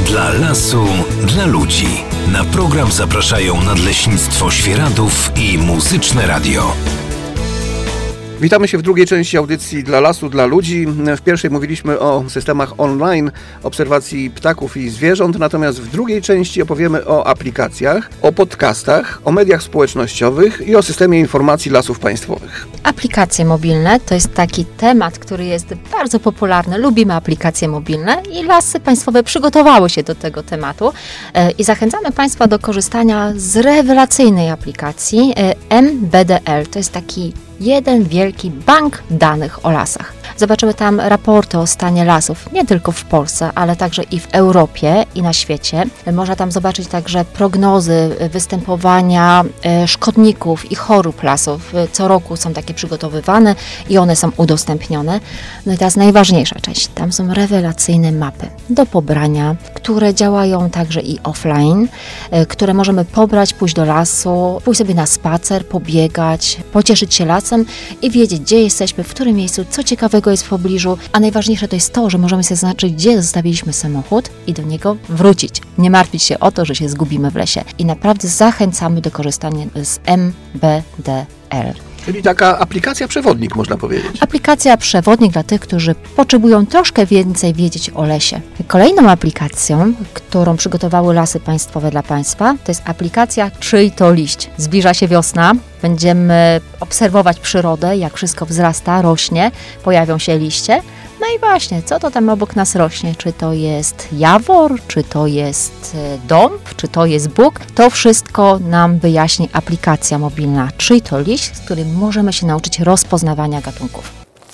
Dla lasu, dla ludzi. Na program zapraszają Nadleśnictwo Świeradów i Muzyczne Radio. Witamy się w drugiej części audycji Dla lasu, dla ludzi. W pierwszej mówiliśmy o systemach online, obserwacji ptaków i zwierząt, natomiast w drugiej części opowiemy o aplikacjach, o podcastach, o mediach społecznościowych i o systemie informacji Lasów Państwowych. Aplikacje mobilne to jest taki temat, który jest bardzo popularny. Lubimy aplikacje mobilne i Lasy Państwowe przygotowały się do tego tematu i zachęcamy Państwa do korzystania z rewelacyjnej aplikacji MBDL. To jest taki jeden wielki bank danych o lasach. Zobaczymy tam raporty o stanie lasów, nie tylko w Polsce, ale także i w Europie i na świecie. Można tam zobaczyć także prognozy występowania szkodników i chorób lasów. Co roku są takie przygotowywane i one są udostępnione. No i teraz najważniejsza część. Tam są rewelacyjne mapy do pobrania, które działają także i offline, które możemy pobrać, pójść do lasu, pójść sobie na spacer, pobiegać, pocieszyć się lasem i wiedzieć, gdzie jesteśmy, w którym miejscu, co ciekawego jest w pobliżu, a najważniejsze to jest to, że możemy sobie zaznaczyć, gdzie zostawiliśmy samochód i do niego wrócić. Nie martwić się o to, że się zgubimy w lesie. I naprawdę zachęcamy do korzystania z MBDL. Czyli taka aplikacja przewodnik, można powiedzieć. Aplikacja przewodnik dla tych, którzy potrzebują troszkę więcej wiedzieć o lesie. Kolejną aplikacją, którą przygotowały Lasy Państwowe dla Państwa, to jest aplikacja Czyj to liść. Zbliża się wiosna, będziemy obserwować przyrodę, jak wszystko wzrasta, rośnie, pojawią się liście. No i właśnie, co to tam obok nas rośnie? Czy to jest jawor, czy to jest dąb, czy to jest bóg? To wszystko nam wyjaśni aplikacja mobilna Czyj to liść, z którym możemy się nauczyć rozpoznawania gatunków.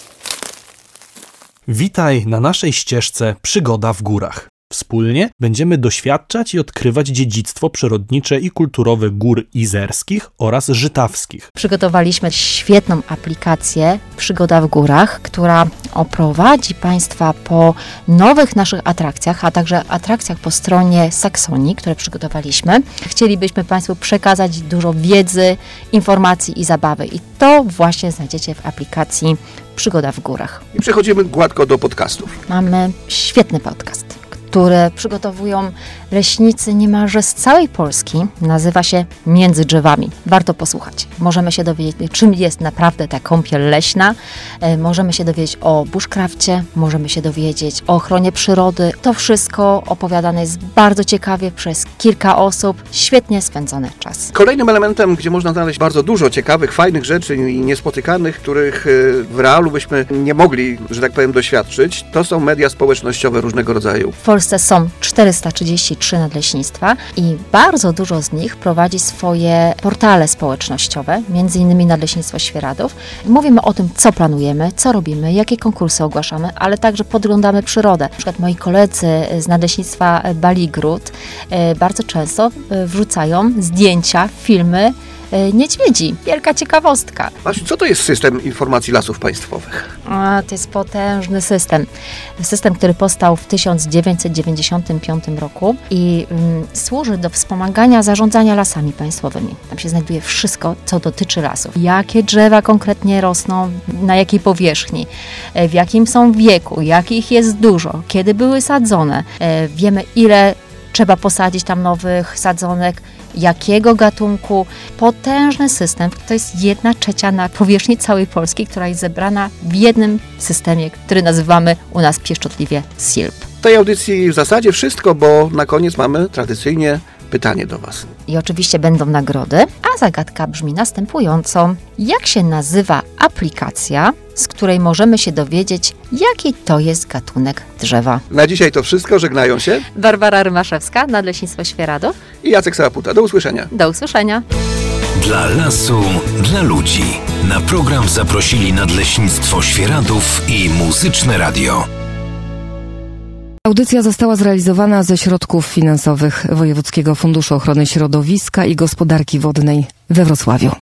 Witaj na naszej ścieżce Przygoda w górach. Wspólnie będziemy doświadczać i odkrywać dziedzictwo przyrodnicze i kulturowe gór izerskich oraz żytawskich. Przygotowaliśmy świetną aplikację Przygoda w górach, która oprowadzi Państwa po nowych naszych atrakcjach, a także atrakcjach po stronie Saksonii, które przygotowaliśmy. Chcielibyśmy Państwu przekazać dużo wiedzy, informacji i zabawy i to właśnie znajdziecie w aplikacji Przygoda w górach. I przechodzimy gładko do podcastów. Mamy świetny podcast, które przygotowują leśnicy niemalże z całej Polski. Nazywa się Między drzewami. Warto posłuchać. Możemy się dowiedzieć, czym jest naprawdę ta kąpiel leśna. Możemy się dowiedzieć o bushcrafcie, możemy się dowiedzieć o ochronie przyrody. To wszystko opowiadane jest bardzo ciekawie przez kilka osób. Świetnie spędzony czas. Kolejnym elementem, gdzie można znaleźć bardzo dużo ciekawych, fajnych rzeczy i niespotykanych, których w realu byśmy nie mogli, że tak powiem, doświadczyć, to są media społecznościowe różnego rodzaju. W Polsce są 433 nadleśnictwa i bardzo dużo z nich prowadzi swoje portale społecznościowe, między innymi Nadleśnictwo Świeradów. Mówimy o tym, co planujemy, co robimy, jakie konkursy ogłaszamy, ale także podglądamy przyrodę. Na przykład moi koledzy z Nadleśnictwa Baligród bardzo często wrzucają zdjęcia, filmy niedźwiedzi. Wielka ciekawostka. Basiu, co to jest system informacji Lasów Państwowych? To jest potężny system. System, który powstał w 1995 roku i służy do wspomagania zarządzania lasami państwowymi. Tam się znajduje wszystko, co dotyczy lasów. Jakie drzewa konkretnie rosną, na jakiej powierzchni, w jakim są wieku, jakich jest dużo, kiedy były sadzone. Wiemy, ile trzeba posadzić tam nowych sadzonek, jakiego gatunku. Potężny system, to jest 1/3 na powierzchni całej Polski, która jest zebrana w jednym systemie, który nazywamy u nas pieszczotliwie SILP. W tej audycji w zasadzie wszystko, bo na koniec mamy tradycyjnie pytanie do Was. I oczywiście będą nagrody, a zagadka brzmi następująco. Jak się nazywa aplikacja, z której możemy się dowiedzieć, jaki to jest gatunek drzewa? Na dzisiaj to wszystko. Żegnają się Barbara Rymaszewska, Nadleśnictwo Świeradów i Jacek Sałaputa. Do usłyszenia. Do usłyszenia. Dla lasu, dla ludzi. Na program zaprosili Nadleśnictwo Świeradów i Muzyczne Radio. Audycja została zrealizowana ze środków finansowych Wojewódzkiego Funduszu Ochrony Środowiska i Gospodarki Wodnej we Wrocławiu.